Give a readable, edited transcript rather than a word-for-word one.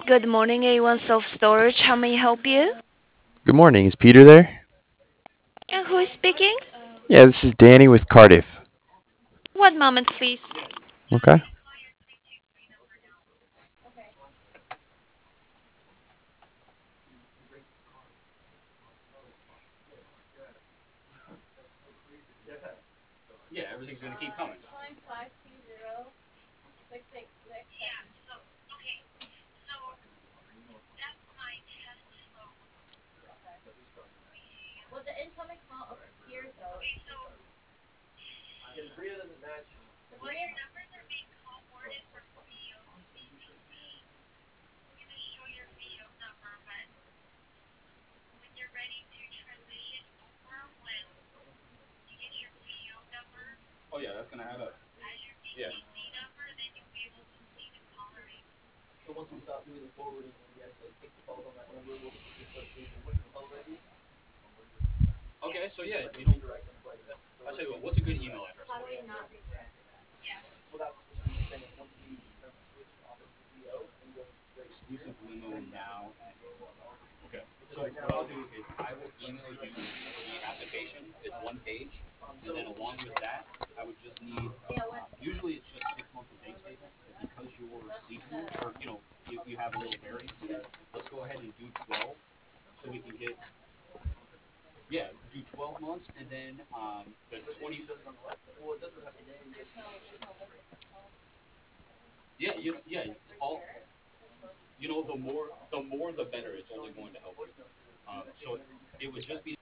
Good morning, A1 Self Storage. How may I help you? Good morning. Is Peter there? And who is speaking? Yeah, this is Danny with Cardiff. One moment, please. Okay.